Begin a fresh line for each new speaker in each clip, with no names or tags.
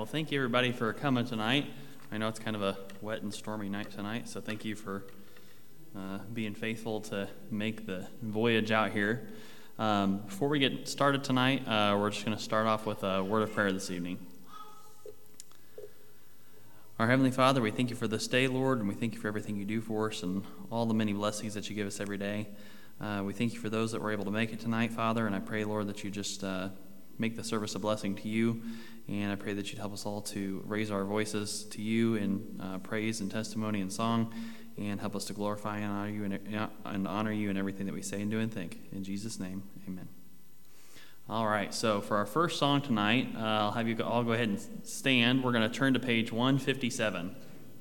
thank you everybody for coming tonight. I know it's kind of a wet and stormy night tonight, so thank you for being faithful to make the voyage out here. Before we get started tonight, we're just going to start off with a word of prayer this evening. Our Heavenly Father, we thank you for this day, Lord, and we thank you for everything you do for us and all the many blessings that you give us every day. We thank you for those that were able to make it tonight, Father, and I pray, Lord, that you just make the service a blessing to you, and I pray that you'd help us all to raise our voices to you in praise and testimony and song, and help us to glorify and honor you in everything that we say and do and think. In Jesus' name, amen. All right, so for our first song tonight, I'll have you all go ahead and stand. We're going to turn to page 157.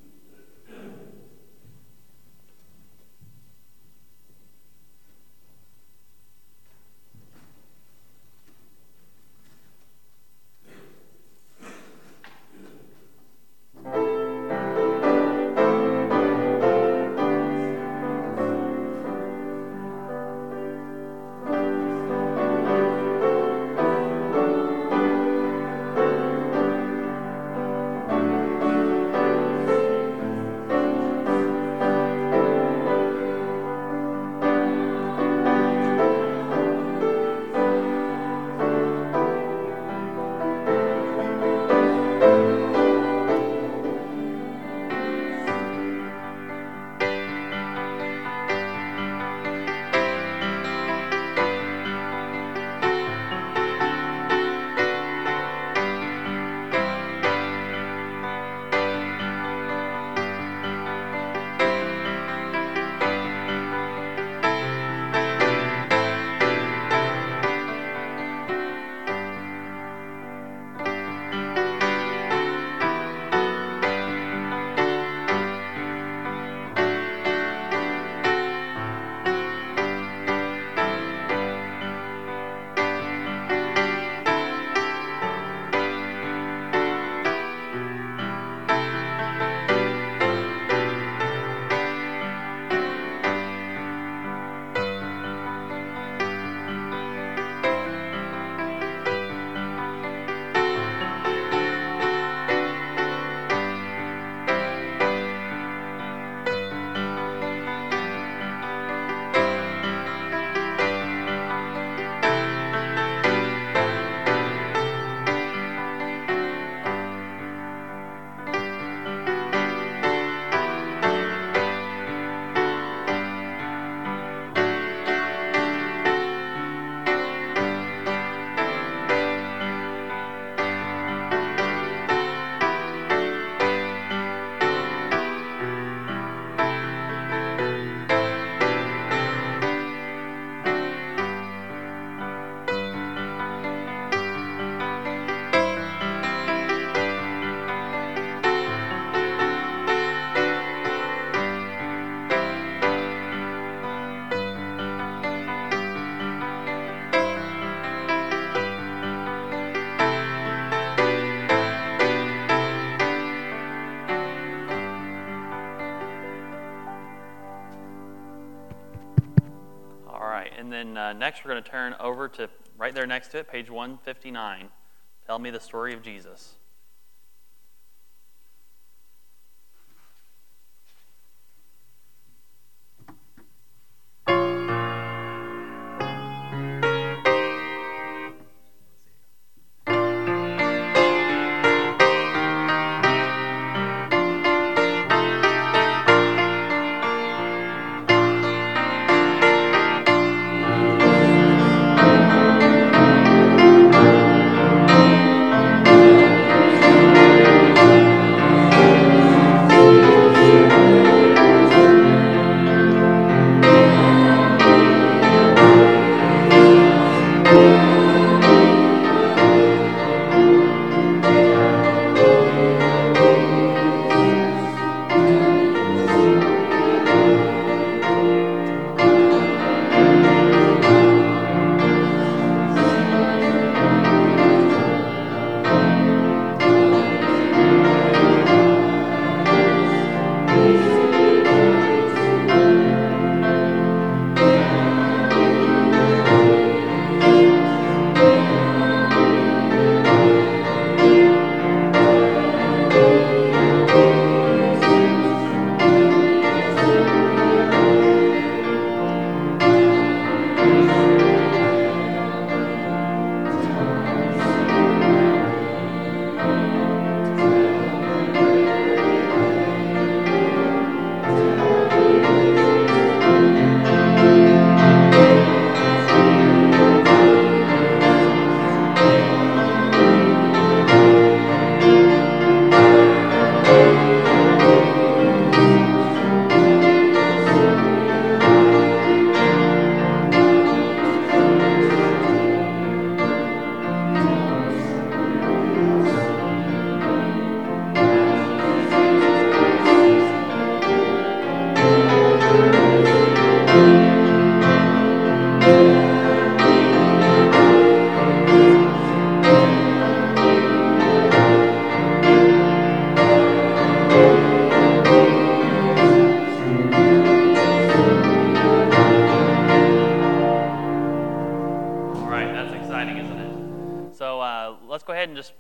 And then next we're going to turn over to right there next to it, page 159. Tell me the story of Jesus.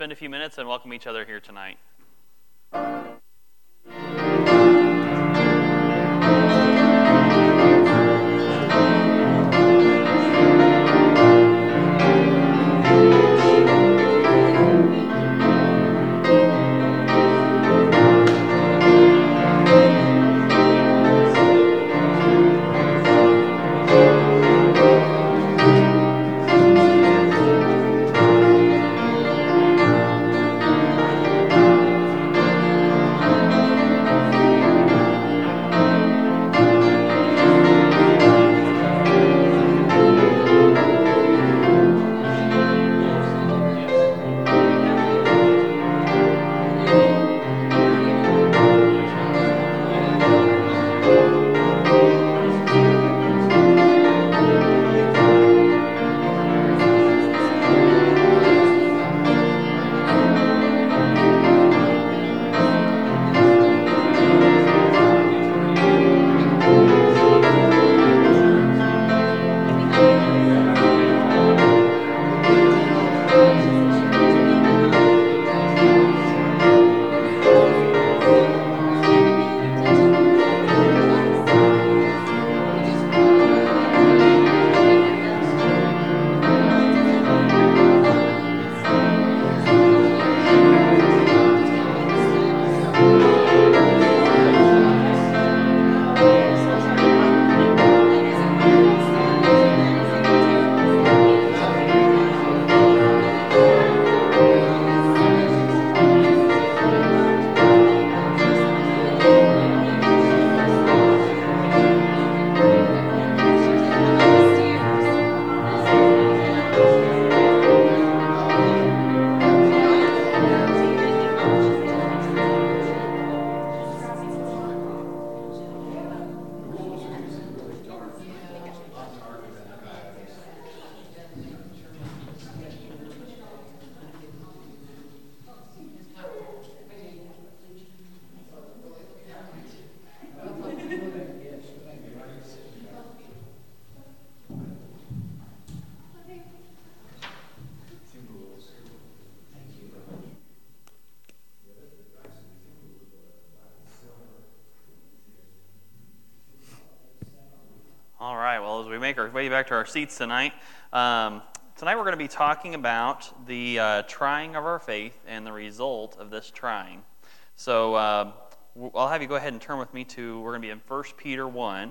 spend a few minutes and welcome each other here tonight. All right, well, as we make our way back to our seats tonight, tonight we're going to be talking about the trying of our faith and the result of this trying. So I'll have you go ahead and turn with me to, we're going to be in 1 Peter 1.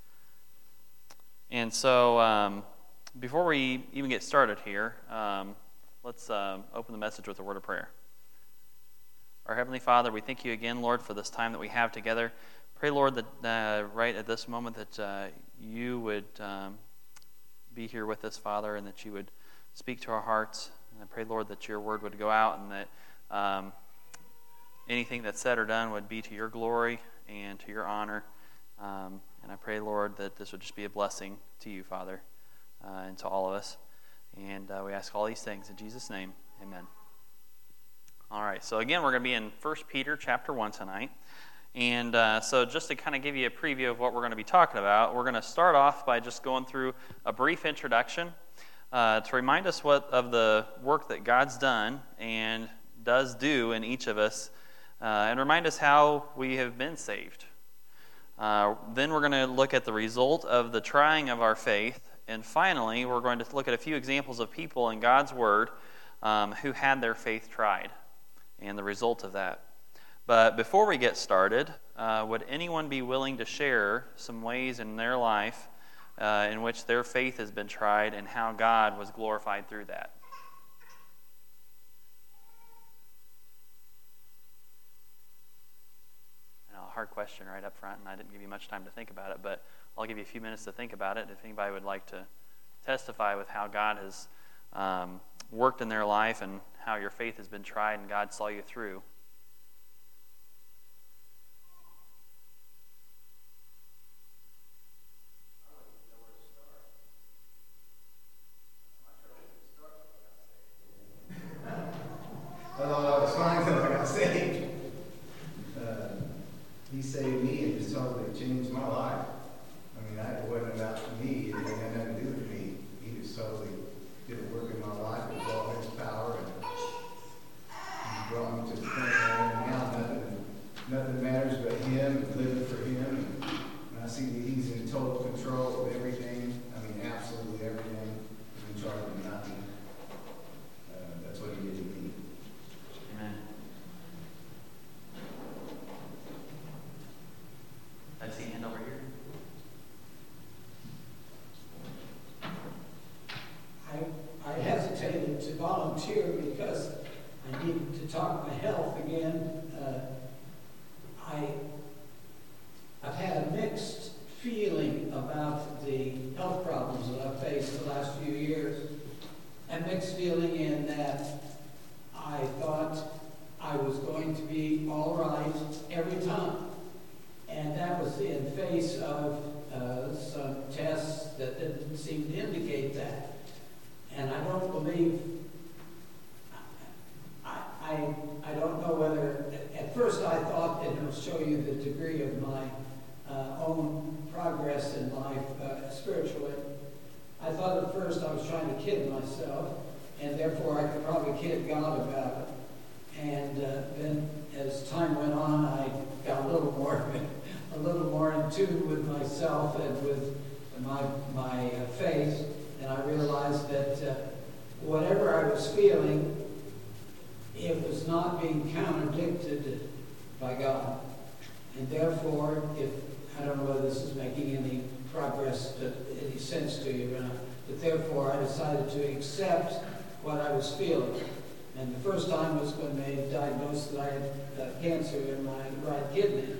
And so before we even get started here, let's open the message with a word of prayer. Our Heavenly Father, we thank you again, Lord, for this time that we have together. Pray, Lord, that right at this moment that you would be here with us, Father, and that you would speak to our hearts. And I pray, Lord, that your word would go out and that anything that's said or done would be to your glory and to your honor. And I pray, Lord, that this would just be a blessing to you, Father, and to all of us. And we ask all these things in Jesus' name. Amen. All right, so again, we're going to be in 1 Peter chapter 1 tonight. And so just to kind of give you a preview of what we're going to be talking about, we're going to start off by just going through a brief introduction to remind us of the work that God's done and does do in each of us, and remind us how we have been saved. Then we're going to look at the result of the trying of our faith. And finally, we're going to look at a few examples of people in God's Word who had their faith tried and the result of that. But before we get started, would anyone be willing to share some ways in their life in which their faith has been tried and how God was glorified through that? I know, a hard question right up front, and I didn't give you much time to think about it, but I'll give you a few minutes to think about it if anybody would like to testify with how God has worked in their life and how your faith has been tried and God saw you through.
Well, it's fine until I got saved. He saved me and just totally changed my life. I mean, it wasn't about me. It had nothing to do with me. He just totally did a work in my life with all his power. And
of some tests that didn't seem to indicate that. And I don't believe, I don't know whether, at first I thought that it would show you the degree of my own progress in life spiritually. I thought at first I was trying to kid myself, and therefore I could probably kid God about it. And then as time went on, I got a little more in tune with myself and with my faith, and I realized that whatever I was feeling, it was not being contradicted by God. And therefore, I don't know whether this is making any progress, any sense to you or not, but therefore I decided to accept what I was feeling. And the first time was when they diagnosed that I had cancer in my right kidney.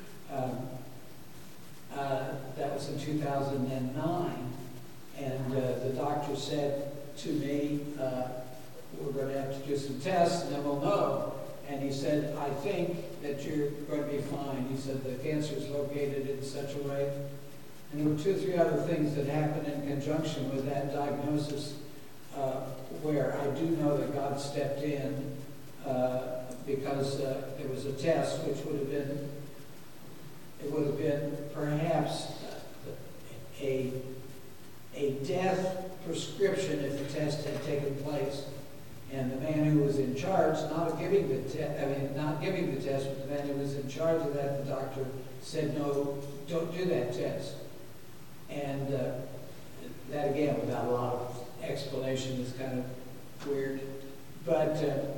That was in 2009. And the doctor said to me, we're going to have to do some tests and then we'll know. And he said, I think that you're going to be fine. He said the cancer is located in such a way. And there were 2 or 3 other things that happened in conjunction with that diagnosis where I do know that God stepped in because there was a test which would have been perhaps a death prescription if the test had taken place. And the man who was in charge, not giving the test, but the man who was in charge of that, the doctor, said, no, don't do that test. And that, again, without a lot of explanation, is kind of weird. But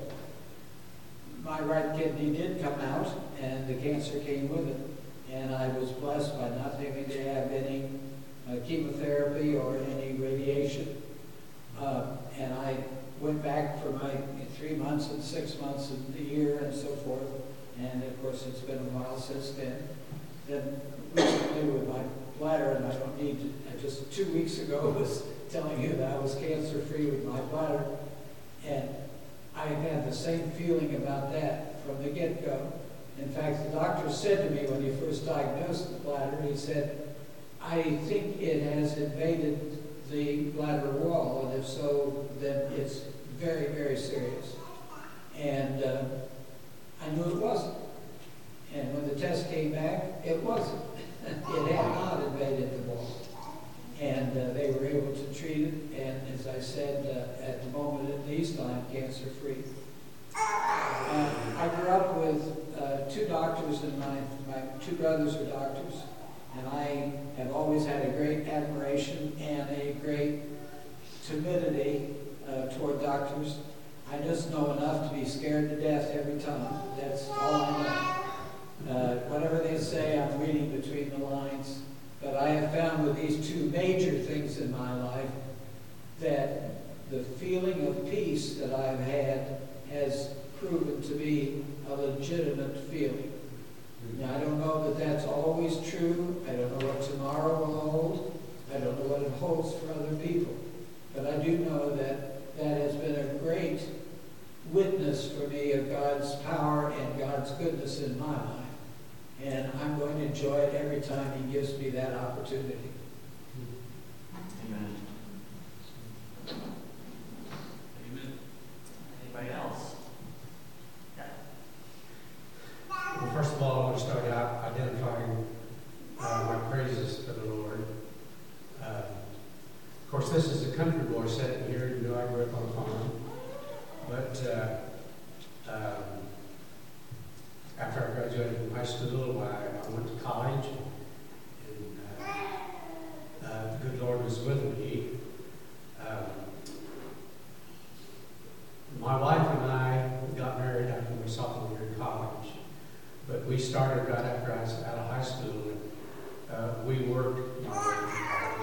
my right kidney did come out, and the cancer came with it. And I was blessed by not having to have any chemotherapy or any radiation. And I went back for my 3 months and 6 months and a year and so forth. And of course, it's been a while since then. Then recently with my bladder, and I don't need to, just 2 weeks ago was telling you that I was cancer-free with my bladder. And I had the same feeling about that from the get-go. In fact, the doctor said to me when he first diagnosed the bladder, he said, I think it has invaded the bladder wall, and if so, then it's very, very serious. And I knew it wasn't. And when the test came back, it wasn't. It had not invaded the wall. And they were able to treat it, and as I said, at the moment at least, I'm cancer-free. I grew up with 2 doctors, and my 2 brothers are doctors. And I have always had a great admiration and a great timidity toward doctors. I just know enough to be scared to death every time. That's all I know. Whatever they say, I'm reading between the lines. But I have found with these 2 major things in my life that the feeling of peace that I've had has proven to be a legitimate feeling. Now, I don't know that that's always true. I don't know what tomorrow will hold. I don't know what it holds for other people. But I do know that that has been a great witness for me of God's power and God's goodness in my life. And I'm going to enjoy it every time He gives me that opportunity.
Amen. Amen. Anybody else?
Well, first of all, I want to start out identifying my praises to the Lord. Of course, this is a country boy sitting here. You know, I grew up on a farm. But after I graduated from high school, I went to college. And the good Lord was with me. My wife and I got married after my sophomore year in college. But we started right after I was out of high school, and we worked my way through college.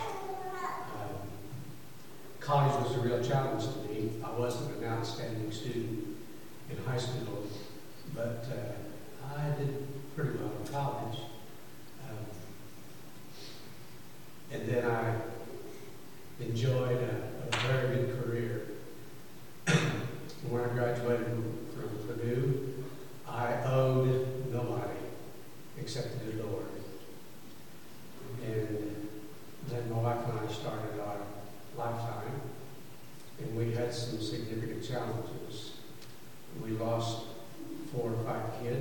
College was a real challenge to me. I wasn't an outstanding student in high school, but I did pretty well in college. And then I enjoyed a very good career. When I graduated from Purdue, I owed nobody except the good Lord.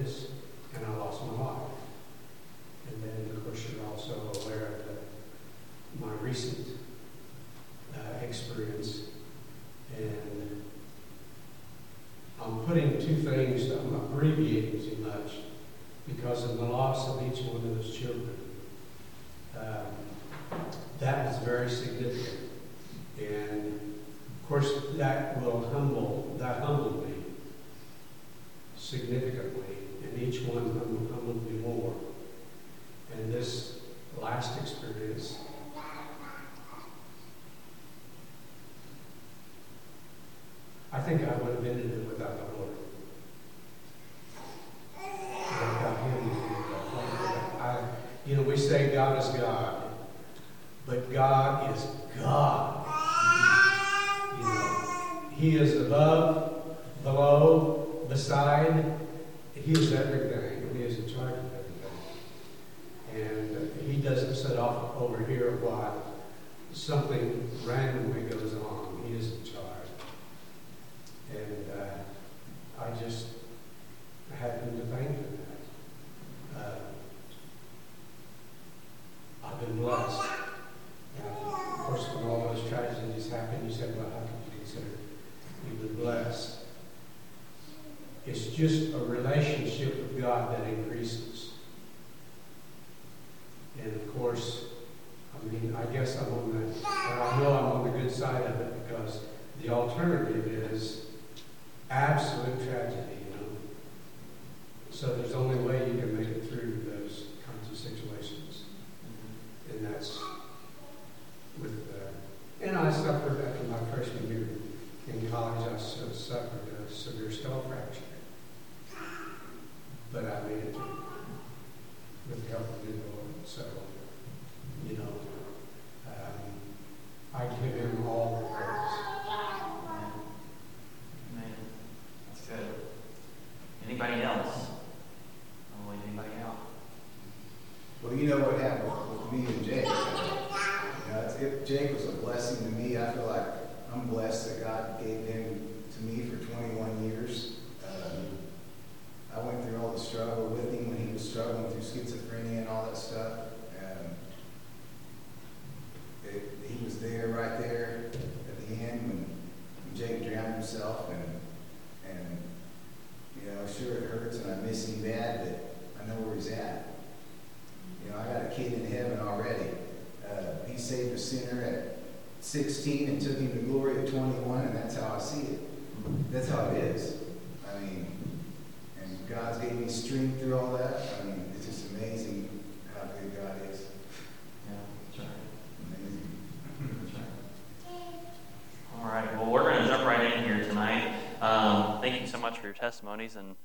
this, and I lost my wife. And then, of course, you're also aware of my recent experience. And I'm putting two things, I'm abbreviating too much, because of the loss of each one of those children. That is very significant. And of course, that humbled me significantly, and each one humbled me more. And this last experience, I think I would have ended it without the Lord. Without Him. We say God is God, but God is God. He is above, below, beside. He is everything, and He is in charge of everything. And He doesn't sit off over here while something randomly goes on. He is in charge. And I just happen to thank Him for that. I've been blessed. Of course, when all those tragedies happened, you said, well, how can you consider you've been blessed? It's just a relationship with God that increases. And of course, I guess I'm on I know I'm on the good side of it, because the alternative is absolute tragedy, So there's only way you can make it through those kinds of situations. And that's and I suffered after my freshman year in college. I suffered a severe skull fracture, but I made it through with the help of the Lord. So, I give Him all the praise.
Amen. That's good. Anybody else? Anybody else?
Well, you know what happened with me and Jake. Jake was a blessing to me. I feel like I'm blessed that God gave him to me for 21 years. I went through all the struggle with him when he was struggling through schizophrenia and all that stuff. He was there, right there at the end when Jake drowned himself, and sure it hurts and I miss him bad, but I know where he's at. I got a kid in heaven already. He saved a sinner at 16 and took him to glory at 21, and that's how I see it. That's how it is. And God's gave me strength through all that. It's just amazing how good God is.
Yeah, that's right.
Amazing.
That's right. All right. Well, we're going to jump right in here tonight. Thank you so much for your testimonies, and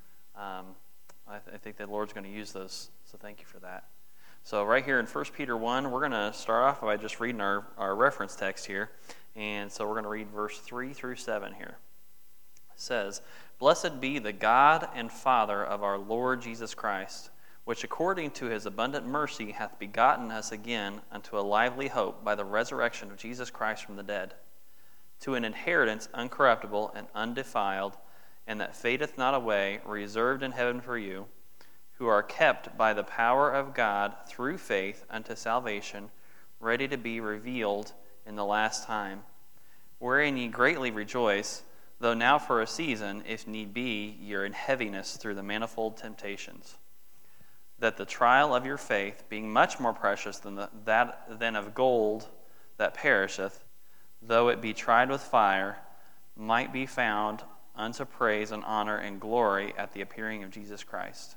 I think the Lord's going to use those, so thank you for that. So right here in 1 Peter 1, we're going to start off by just reading our reference text here. And so we're going to read verse 3 through 7 here. It says, "Blessed be the God and Father of our Lord Jesus Christ, which according to His abundant mercy hath begotten us again unto a lively hope by the resurrection of Jesus Christ from the dead, to an inheritance uncorruptible and undefiled, and that fadeth not away, reserved in heaven for you, who are kept by the power of God through faith unto salvation, ready to be revealed in the last time, wherein ye greatly rejoice, though now for a season, if need be, ye are in heaviness through the manifold temptations, that the trial of your faith, being much more precious than of gold that perisheth, though it be tried with fire, might be found unto praise and honor and glory at the appearing of Jesus Christ."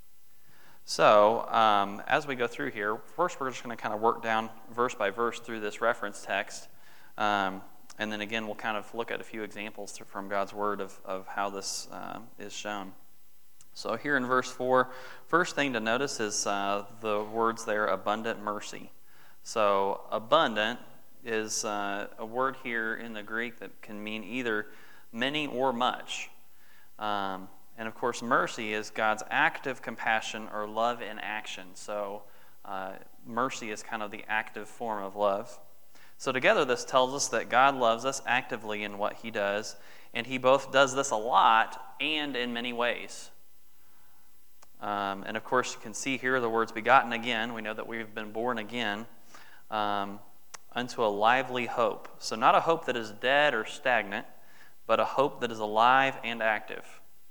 So, as we go through here, first we're just going to kind of work down verse by verse through this reference text. And then again, we'll kind of look at a few examples from God's Word of how this is shown. So here in verse 4, first thing to notice is the words there, abundant mercy. So abundant is a word here in the Greek that can mean either many or much. And of course, mercy is God's active compassion or love in action. So mercy is kind of the active form of love. So together this tells us that God loves us actively in what He does, and He both does this a lot and in many ways. And of course, you can see here the words begotten again. We know that we've been born again unto a lively hope. So not a hope that is dead or stagnant, but a hope that is alive and active.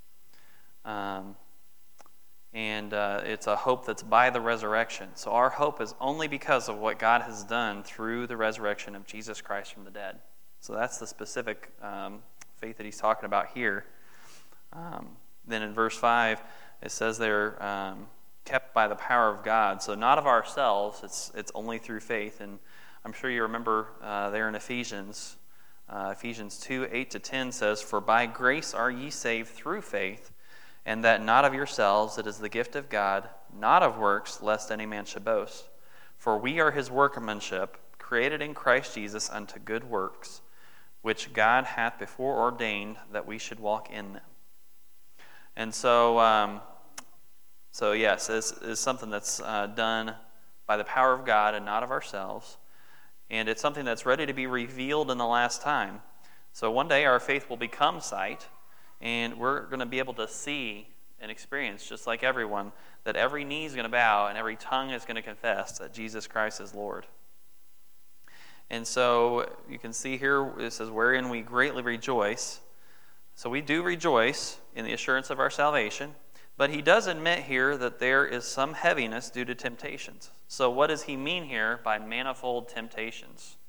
It's a hope that's by the resurrection. So our hope is only because of what God has done through the resurrection of Jesus Christ from the dead. So that's the specific faith that he's talking about here. Then in verse 5, it says they're kept by the power of God. So not of ourselves, it's only through faith. And I'm sure you remember there in Ephesians 2, 8-10 says, "For by grace are ye saved through faith, and that not of yourselves, it is the gift of God, not of works, lest any man should boast. For we are his workmanship, created in Christ Jesus unto good works, which God hath before ordained that we should walk in them." And so yes, this is something that's done by the power of God and not of ourselves. And it's something that's ready to be revealed in the last time. So one day our faith will become sight, and we're going to be able to see and experience, just like everyone, that every knee is going to bow and every tongue is going to confess that Jesus Christ is Lord. And so you can see here it says, "Wherein we greatly rejoice." So we do rejoice in the assurance of our salvation, but he does admit here that there is some heaviness due to temptations. So what does he mean here by manifold temptations?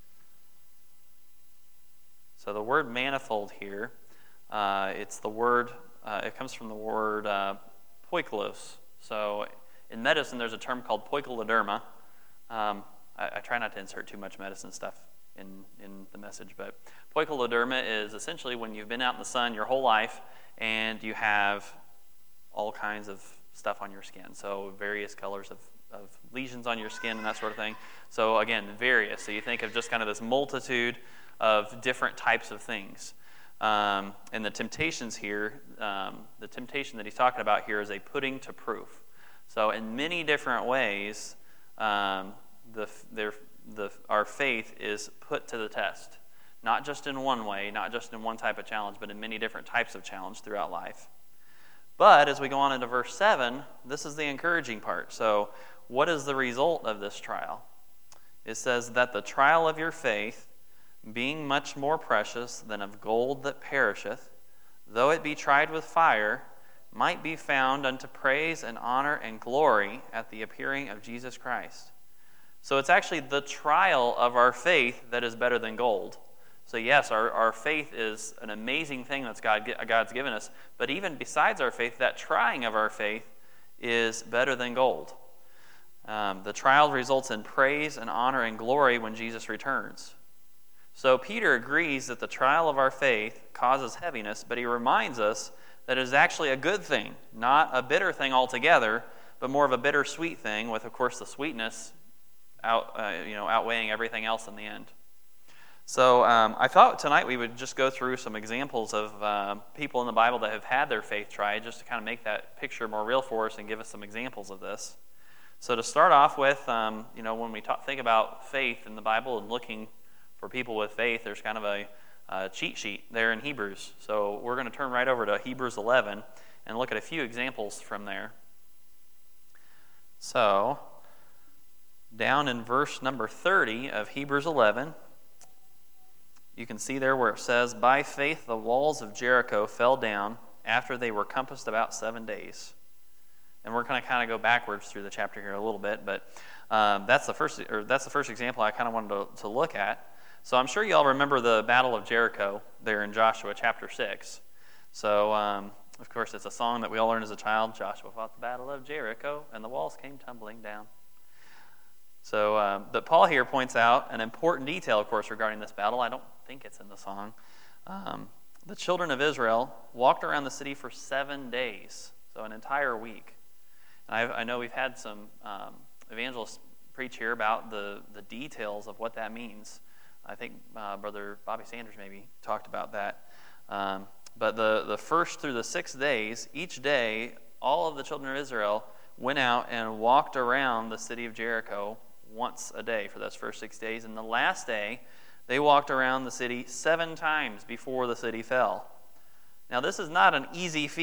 So the word manifold here, it's the word, it comes from the word poikilos. So in medicine, there's a term called poikiloderma. I try not to insert too much medicine stuff in the message, but poikiloderma is essentially when you've been out in the sun your whole life and you have all kinds of stuff on your skin. So various colors of lesions on your skin and that sort of thing. So again, various. So you think of just kind of this multitude of different types of things. And the temptations here, the temptation that he's talking about here is a putting to proof. So in many different ways, our faith is put to the test. Not just in one way, not just in one type of challenge, but in many different types of challenge throughout life. But as we go on into verse 7, this is the encouraging part. So what is the result of this trial? It says that the trial of your faith, being much more precious than of gold that perisheth, though it be tried with fire, might be found unto praise and honor and glory at the appearing of Jesus Christ. So it's actually the trial of our faith that is better than gold. So yes, our faith is an amazing thing that God's given us, but even besides our faith, that trying of our faith is better than gold. The trial results in praise and honor and glory when Jesus returns. So Peter agrees that the trial of our faith causes heaviness, but he reminds us that it is actually a good thing, not a bitter thing altogether, but more of a bittersweet thing, with, of course, the sweetness outweighing everything else in the end. So I thought tonight we would just go through some examples of people in the Bible that have had their faith tried, just to kind of make that picture more real for us and give us some examples of this. So to start off with, when we think about faith in the Bible and looking for people with faith, there's kind of a cheat sheet there in Hebrews. So we're going to turn right over to Hebrews 11 and look at a few examples from there. So down in verse number 30 of Hebrews 11, you can see there where it says, "By faith the walls of Jericho fell down after they were compassed about 7 days." And we're going to kind of go backwards through the chapter here a little bit, but that's the first example I kind of wanted to look at. So I'm sure you all remember the Battle of Jericho there in Joshua chapter 6. So, of course, it's a song that we all learned as a child. Joshua fought the Battle of Jericho, and the walls came tumbling down. So, but Paul here points out an important detail, of course, regarding this battle. I don't think it's in the song. The children of Israel walked around the city for 7 days, so an entire week. And I know we've had some evangelists preach here about the details of what that means. I think Brother Bobby Sanders maybe talked about that. But the first through the 6 days, each day, all of the children of Israel went out and walked around the city of Jericho once a day for those first 6 days. And the last day, they walked around the city 7 times before the city fell. Now, this is not an easy feat.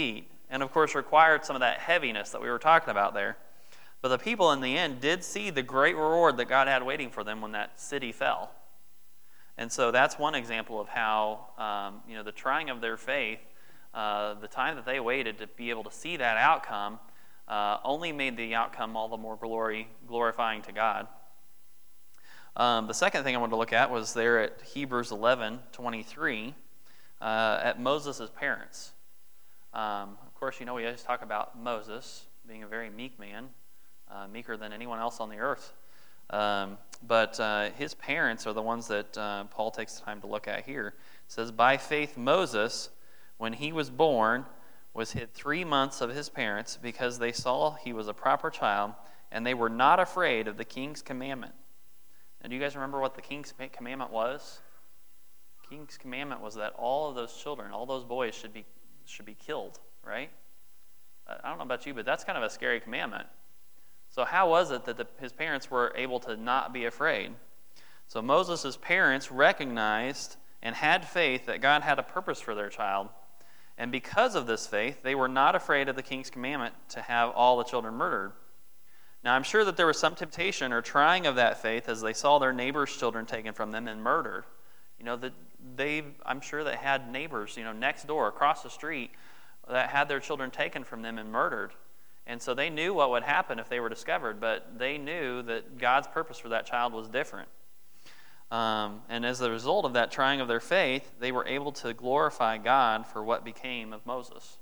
and of course required some of that heaviness that we were talking about there. But the people in the end did see the great reward that God had waiting for them when that city fell. And so that's one example of how, the trying of their faith, the time that they waited to be able to see that outcome, only made the outcome all the more glorifying to God. The second thing I wanted to look at was there at Hebrews 11:23, at Moses' parents. Of course, we always talk about Moses being a very meek man, meeker than anyone else on the earth. But his parents are the ones that Paul takes time to look at here. It says, by faith Moses, when he was born, was hid 3 months of his parents because they saw he was a proper child, and they were not afraid of the king's commandment. Now, do you guys remember what the king's commandment was? The king's commandment was that all of those children, all those boys should be killed, right? I don't know about you, but that's kind of a scary commandment. So how was it that his parents were able to not be afraid? So Moses' parents recognized and had faith that God had a purpose for their child. And because of this faith, they were not afraid of the king's commandment to have all the children murdered. Now, I'm sure that there was some temptation or trying of that faith as they saw their neighbors' children taken from them and murdered. I'm sure they had neighbors, next door, across the street, that had their children taken from them and murdered. And so they knew what would happen if they were discovered, but they knew that God's purpose for that child was different. And as a result of that trying of their faith, they were able to glorify God for what became of Moses.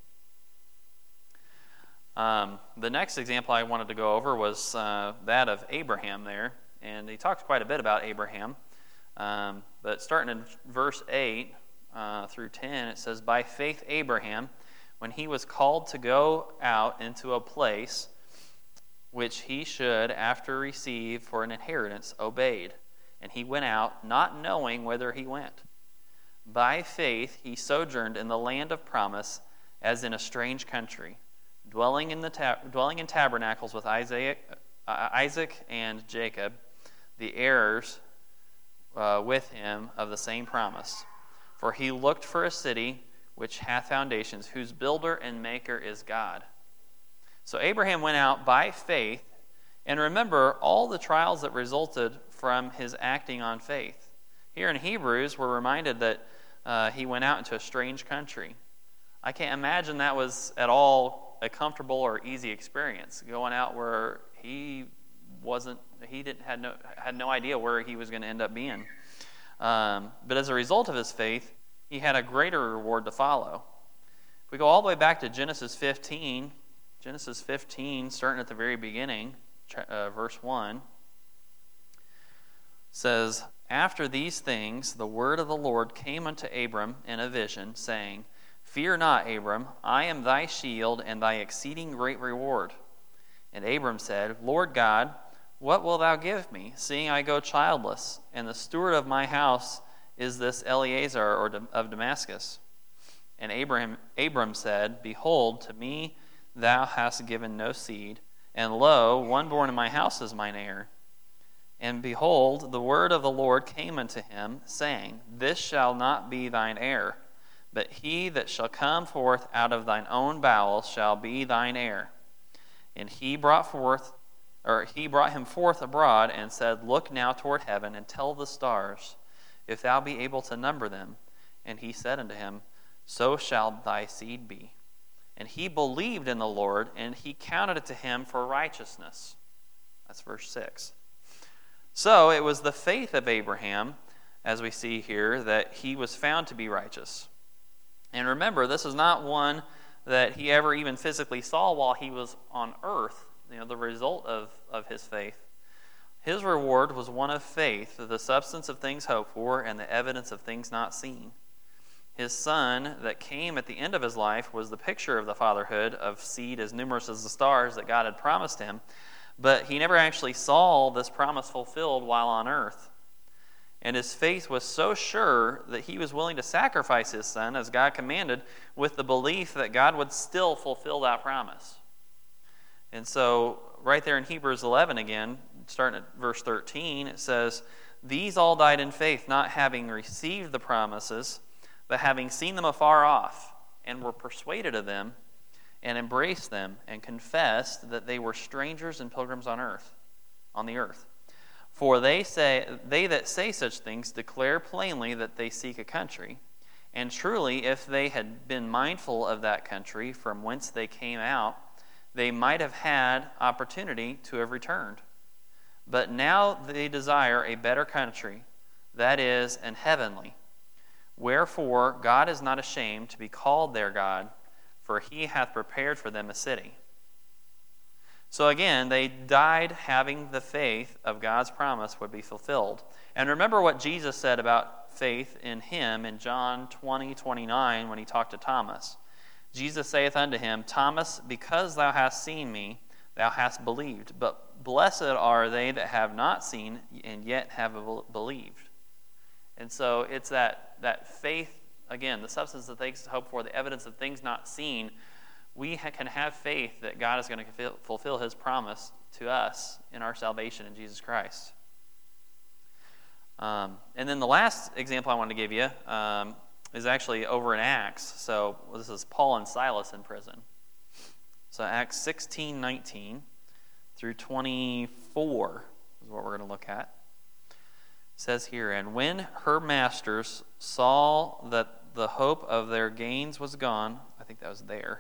The next example I wanted to go over was that of Abraham there. And he talks quite a bit about Abraham. But starting in verse 8 through 10, it says, by faith Abraham, when he was called to go out into a place which he should after receive for an inheritance, obeyed. And he went out, not knowing whither he went. By faith he sojourned in the land of promise, as in a strange country, dwelling in tabernacles with Isaac and Jacob, the heirs with him of the same promise. For he looked for a city which hath foundations, whose builder and maker is God. So Abraham went out by faith, and remember all the trials that resulted from his acting on faith. Here in Hebrews, we're reminded that he went out into a strange country. I can't imagine that was at all a comfortable or easy experience, going out where he had no idea where he was going to end up being. But as a result of his faith, he had a greater reward to follow. If we go all the way back to Genesis 15, starting at the very beginning, verse 1, says, after these things the word of the Lord came unto Abram in a vision, saying, fear not, Abram, I am thy shield and thy exceeding great reward. And Abram said, Lord God, what wilt thou give me, seeing I go childless, and the steward of my house is this Eliezer of Damascus? And Abram said, behold, to me thou hast given no seed, and lo, one born in my house is mine heir. And behold, the word of the Lord came unto him, saying, this shall not be thine heir, but he that shall come forth out of thine own bowels shall be thine heir. And he brought him forth abroad, and said, look now toward heaven, and tell the stars, if thou be able to number them. And he said unto him, so shall thy seed be. And he believed in the Lord, and he counted it to him for righteousness. That's verse 6. So it was the faith of Abraham, as we see here, that he was found to be righteous. And remember, this is not one that he ever even physically saw while he was on earth, the result of his faith. His reward was one of faith, the substance of things hoped for and the evidence of things not seen. His son that came at the end of his life was the picture of the fatherhood of seed as numerous as the stars that God had promised him, but he never actually saw this promise fulfilled while on earth. And his faith was so sure that he was willing to sacrifice his son as God commanded, with the belief that God would still fulfill that promise. And so right there in Hebrews 11 again, starting at verse 13, it says, these all died in faith, not having received the promises, but having seen them afar off, and were persuaded of them, and embraced them and confessed that they were strangers and pilgrims on the earth. For they that say such things declare plainly that they seek a country. And truly, if they had been mindful of that country from whence they came out, they might have had opportunity to have returned. But now they desire a better country, that is, an heavenly. Wherefore God is not ashamed to be called their God, for he hath prepared for them a city. So again, they died having the faith of God's promise would be fulfilled. And remember what Jesus said about faith in him in John 20:29 when he talked to Thomas. Jesus saith unto him, Thomas, because thou hast seen me, thou hast believed. But blessed are they that have not seen and yet have believed. And so it's that faith, again, the substance of things hoped for, the evidence of things not seen. We can have faith that God is going to fulfill his promise to us in our salvation in Jesus Christ. And then the last example I wanted to give you is actually over in Acts. So this is Paul and Silas in prison. So Acts 16:19 through 24 is what we're going to look at. It says here, and when her masters saw that the hope of their gains was gone, I think that was there,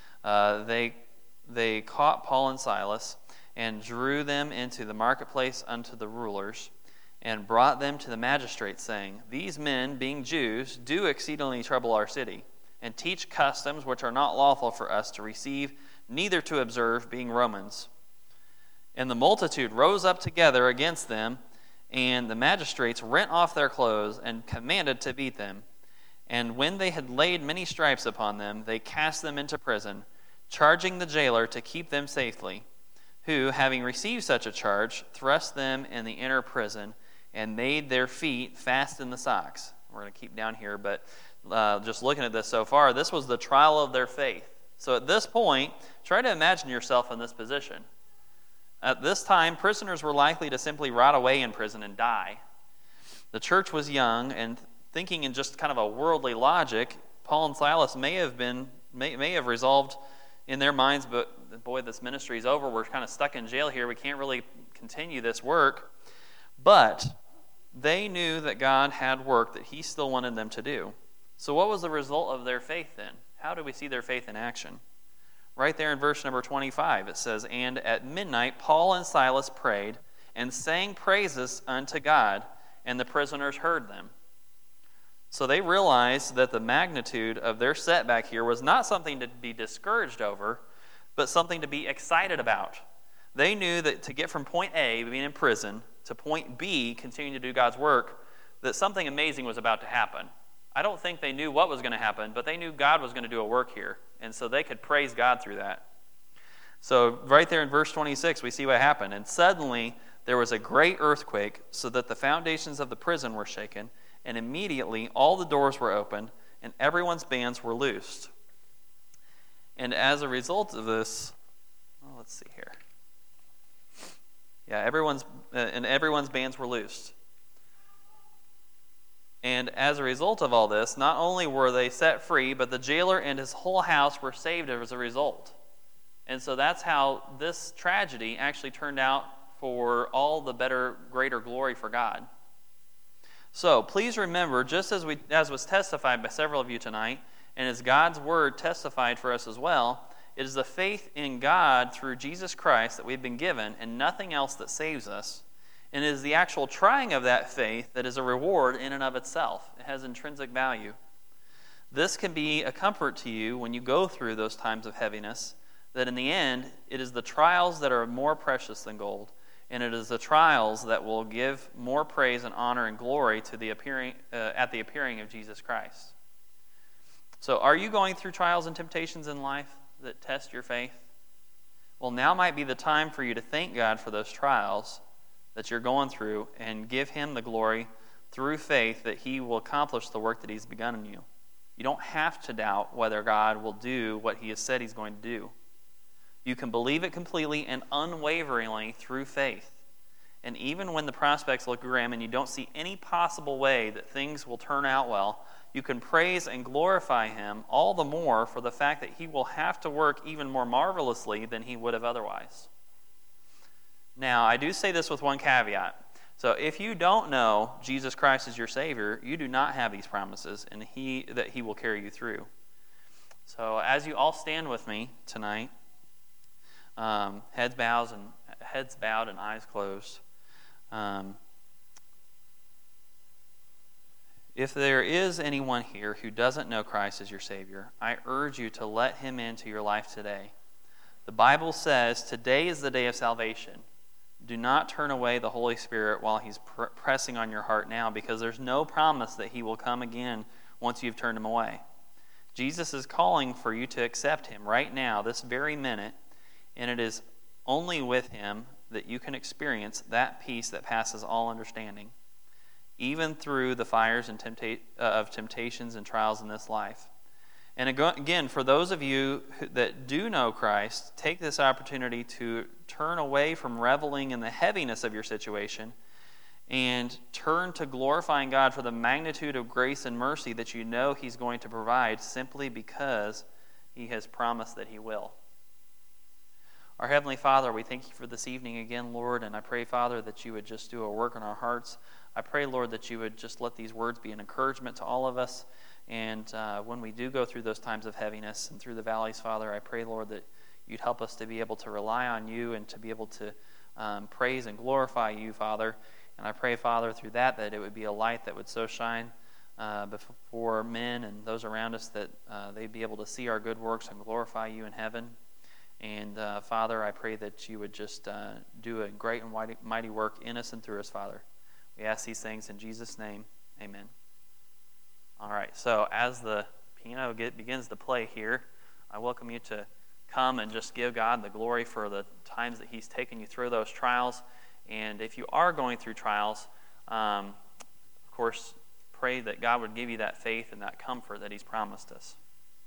they caught Paul and Silas and drew them into the marketplace unto the rulers and brought them to the magistrates, saying, These men, being Jews, do exceedingly trouble our city, and teach customs which are not lawful for us to receive, neither to observe, being Romans. And the multitude rose up together against them, and the magistrates rent off their clothes and commanded to beat them. And when they had laid many stripes upon them, they cast them into prison, charging the jailer to keep them safely, who, having received such a charge, thrust them in the inner prison, and made their feet fast in the stocks. We're going to keep down here, but just looking at this so far, this was the trial of their faith. So at this point, try to imagine yourself in this position. At this time, prisoners were likely to simply rot away in prison and die. The church was young, and thinking in just kind of a worldly logic, Paul and Silas may have resolved in their minds, but boy, this ministry is over. We're kind of stuck in jail here. We can't really continue this work. But they knew that God had work that he still wanted them to do. So what was the result of their faith then? How do we see their faith in action? Right there in verse number 25, it says, And at midnight Paul and Silas prayed and sang praises unto God, and the prisoners heard them. So they realized that the magnitude of their setback here was not something to be discouraged over, but something to be excited about. They knew that to get from point A, being in prison, to point B, continuing to do God's work, that something amazing was about to happen. I don't think they knew what was going to happen, but they knew God was going to do a work here, and so they could praise God through that. So right there in verse 26, we see what happened. And suddenly there was a great earthquake, so that the foundations of the prison were shaken, and immediately all the doors were opened, and everyone's bands were loosed. And as a result of this, let's see here. Yeah, everyone's bands were loosed. And as a result of all this, not only were they set free, but the jailer and his whole house were saved as a result. And so that's how this tragedy actually turned out for all the better, greater glory for God. So please remember, just as was testified by several of you tonight, and as God's word testified for us as well, it is the faith in God through Jesus Christ that we've been given, and nothing else that saves us. And it is the actual trying of that faith that is a reward in and of itself. It has intrinsic value. This can be a comfort to you when you go through those times of heaviness, that in the end, it is the trials that are more precious than gold, and it is the trials that will give more praise and honor and glory to the at the appearing of Jesus Christ. So are you going through trials and temptations in life that test your faith? Well, now might be the time for you to thank God for those trials that you're going through and give him the glory through faith that he will accomplish the work that he's begun in you. You don't have to doubt whether God will do what he has said he's going to do. You can believe it completely and unwaveringly through faith. And even when the prospects look grim and you don't see any possible way that things will turn out well, you can praise and glorify Him all the more for the fact that He will have to work even more marvelously than He would have otherwise. Now, I do say this with one caveat. So if you don't know Jesus Christ as your Savior, you do not have these promises and that He will carry you through. So as you all stand with me tonight, heads bowed and eyes closed. If there is anyone here who doesn't know Christ as your Savior, I urge you to let Him into your life today. The Bible says today is the day of salvation. Do not turn away the Holy Spirit while He's pressing on your heart now, because there's no promise that He will come again once you've turned Him away. Jesus is calling for you to accept Him right now, this very minute, and it is only with Him that you can experience that peace that passes all understanding, even through the fires and of temptations and trials in this life. And again, for those of you that do know Christ, take this opportunity to turn away from reveling in the heaviness of your situation and turn to glorifying God for the magnitude of grace and mercy that you know He's going to provide simply because He has promised that He will. Our Heavenly Father, we thank You for this evening again, Lord, and I pray, Father, that You would just do a work in our hearts. I pray, Lord, that You would just let these words be an encouragement to all of us. And when we do go through those times of heaviness and through the valleys, Father, I pray, Lord, that You'd help us to be able to rely on You and to be able to praise and glorify You, Father. And I pray, Father, through that it would be a light that would so shine before men and those around us that they'd be able to see our good works and glorify You in heaven. And Father, I pray that You would just do a great and mighty work in us and through us, Father. We ask these things in Jesus' name. Amen. All right, so as the piano begins to play here, I welcome you to come and just give God the glory for the times that He's taken you through those trials. And if you are going through trials, of course, pray that God would give you that faith and that comfort that He's promised us.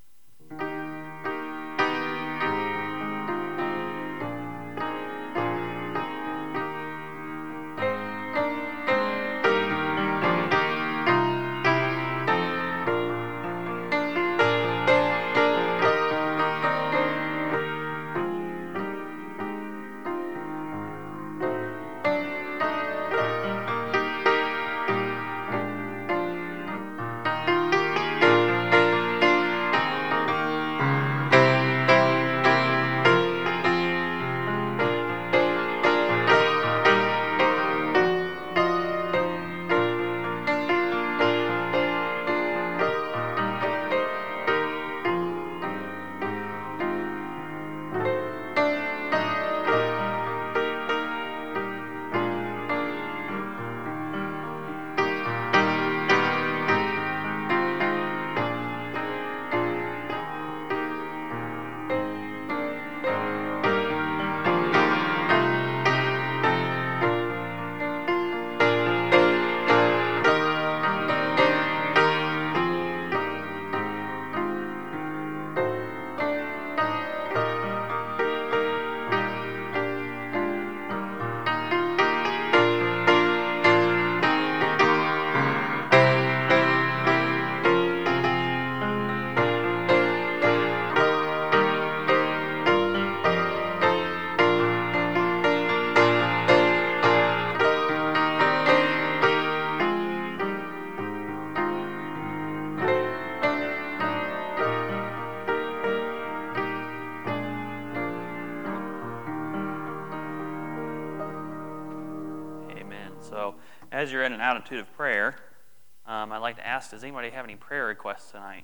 So as you're in an attitude of prayer, I'd like to ask, does anybody have any prayer requests tonight?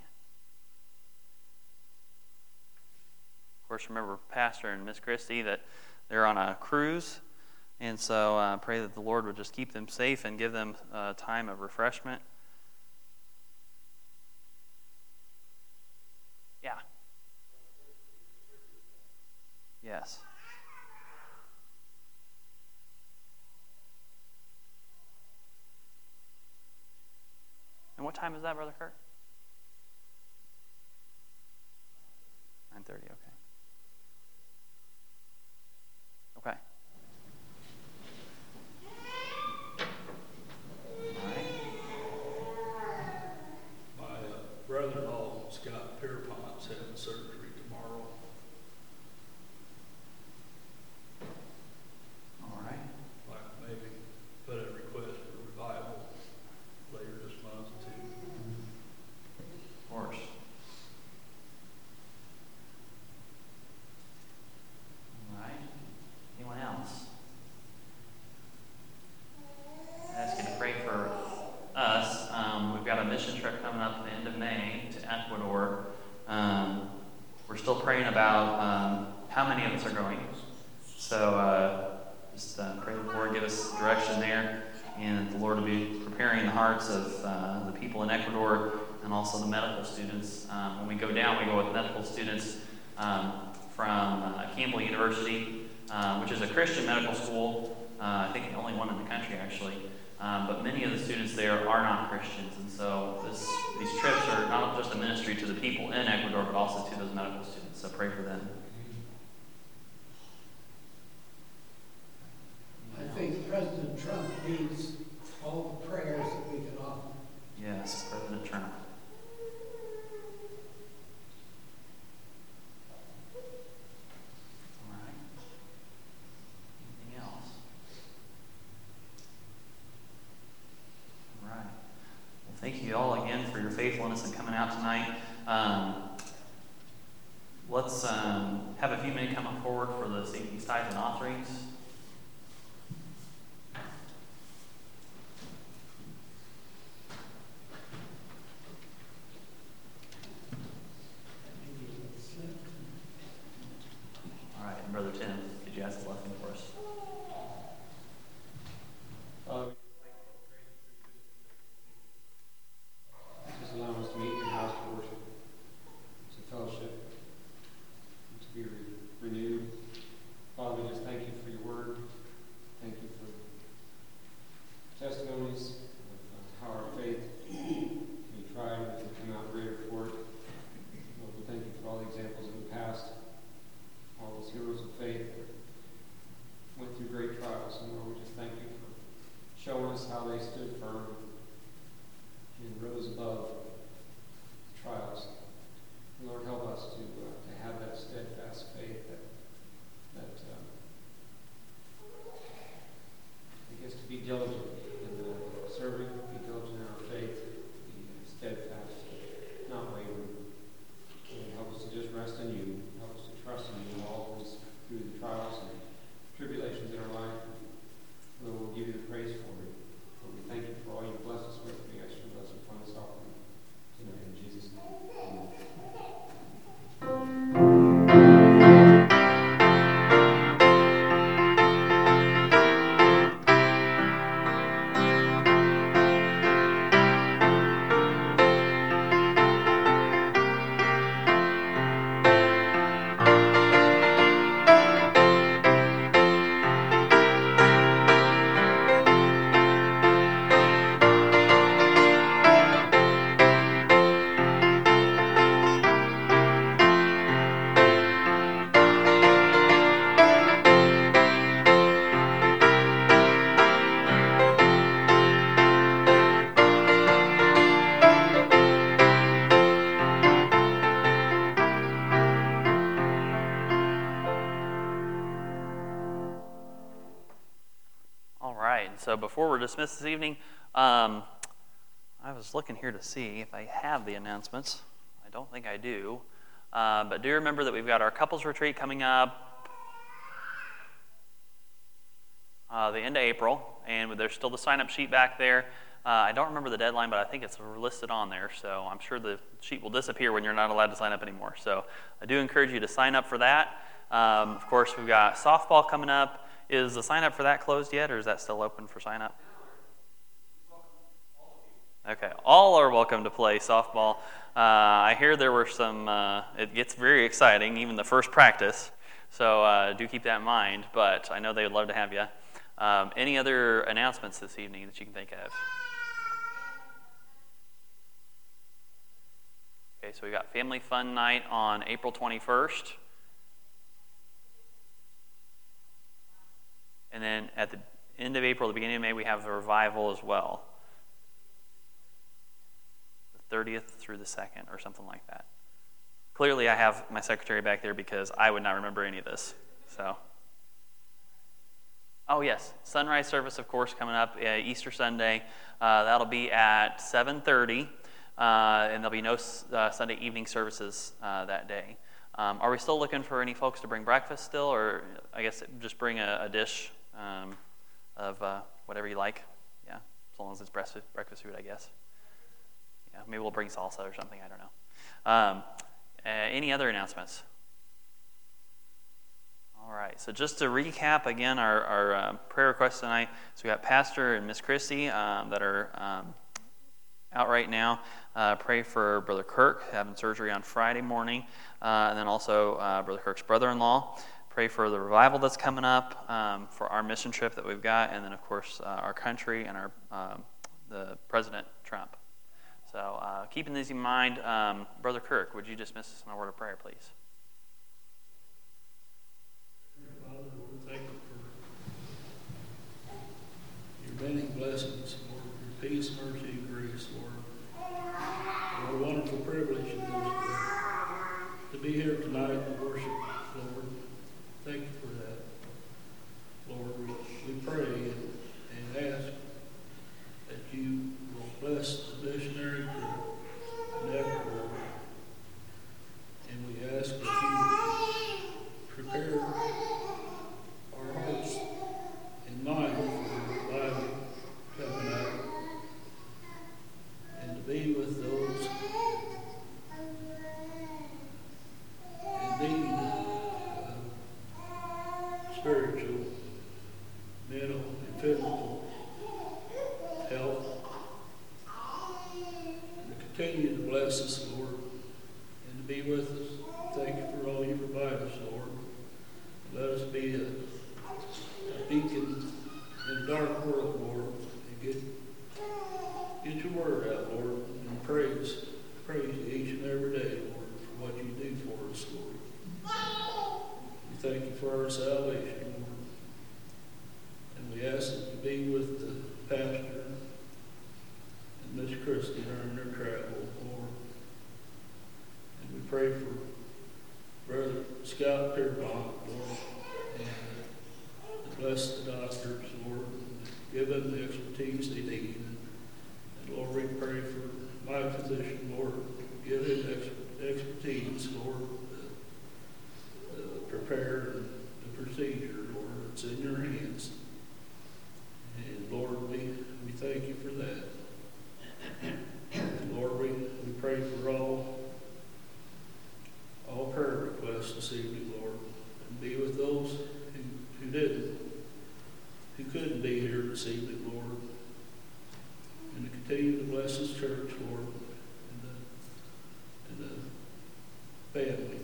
Of course, remember Pastor and Miss Christy that they're on a cruise, and so I pray that the Lord would just keep them safe and give them a time of refreshment. Yeah. Yes. And what time is that, Brother Kurt? 9:30, okay. Okay. about how many of us are going. So just pray the Lord give us direction there, and the Lord will be preparing the hearts of the people in Ecuador and also the medical students. When we go down, we go with medical students from Campbell University, which is a Christian medical school. I think the only one in the country, actually. But many of the students there are not Christians, and so these trips are not just a ministry to the people in Ecuador, but also to those medical students. So pray for them.
I think President Trump needs all the prayers that we can offer.
Yes, President Trump. All right. Anything else? All right. Well, thank you all again for your faithfulness and coming out tonight. Let's have a few men come up forward for the evening's tithes and offerings. All right, and Brother Tim, could you ask the blessing for us?
Just allow us to meet in your house to worship, to fellowship, and to be renewed. Father, we just thank you for your word. Thank you for testimonies of how our faith can be tried and can come out greater for it. Lord, we thank you for all the examples in the past, all those heroes of faith that went through great trials. And Lord, we just thank you for showing us how they stood firm and rose above trials. And Lord, help us to have that steadfast faith that I guess to be diligent in serving, be diligent in our faith, be steadfast, not wavering. And help us to just rest in you. Help us to trust in you always through the trials and tribulations in our life. Lord, we'll give you the praise for it. Lord, we thank you for all you bless us with. We ask you to bless us upon this offering tonight in Jesus' name. Amen.
So before we're dismissed this evening, I was looking here to see if I have the announcements. I don't think I do. But do remember that we've got our couples retreat coming up the end of April, and there's still the sign-up sheet back there. I don't remember the deadline, but I think it's listed on there, so I'm sure the sheet will disappear when you're not allowed to sign up anymore. So I do encourage you to sign up for that. Of course, we've got softball coming up. Is the sign-up for that closed yet, or is that still open for sign-up? Okay, all are welcome to play softball. I hear there were some, it gets very exciting, even the first practice, so do keep that in mind, but I know they would love to have you. Any other announcements this evening that you can think of? Okay, so we got Family Fun Night on April 21st. And then at the end of April, the beginning of May, we have the revival as well. The 30th through the 2nd or something like that. Clearly, I have my secretary back there because I would not remember any of this. So, oh yes, sunrise service, of course, coming up Easter Sunday. That'll be at 7:30, and there'll be no Sunday evening services that day. Are we still looking for any folks to bring breakfast still, or I guess just bring a dish of whatever you like? Yeah, as long as it's breakfast food, I guess. Yeah, maybe we'll bring salsa or something. I don't know. Any other announcements? All right, so just to recap again our prayer requests tonight. So we got Pastor and Miss Christy that are out right now. Pray for Brother Kirk having surgery on Friday morning, and then also Brother Kirk's brother-in-law. Pray for the revival that's coming up, for our mission trip that we've got, and then of course our country and our the President Trump. So keeping these in mind, Brother Kirk, would you dismiss us in a word of prayer, please?
Father, we thank you for your many blessings, Lord, your peace, mercy, and grace, Lord. What a wonderful privilege it is to be here tonight to worship, Lord. Thank you for that. Lord, we pray and ask that you will bless the missionary to Ecuador. And we ask that you prepare our hearts and mind for the Bible coming out, and to be with those in need of spiritual, mental, and physical health. And to continue to bless us, Lord, and to be with us. Thank you for all you provide us, Lord. Let us be a beacon in a dark world, Lord, and get your word out, Lord, and praise you each and every day, Lord, for what you do for us, Lord. We thank you for our salvation, Lord. And we ask that you be with the pastor and Miss Christy during their travel, Lord. And we pray for Brother Scott Pierpont, Lord, and bless the doctors, Lord, and give them the expertise they need. And Lord, we pray for my physician, Lord, give him expertise, Lord, prepare the procedure, Lord. It's in your hands. And Lord, we thank you for that. And Lord, we pray for all prayer requests this evening, Lord, and be with those who couldn't be here this evening, Lord, and to continue to bless this church, Lord, and the family.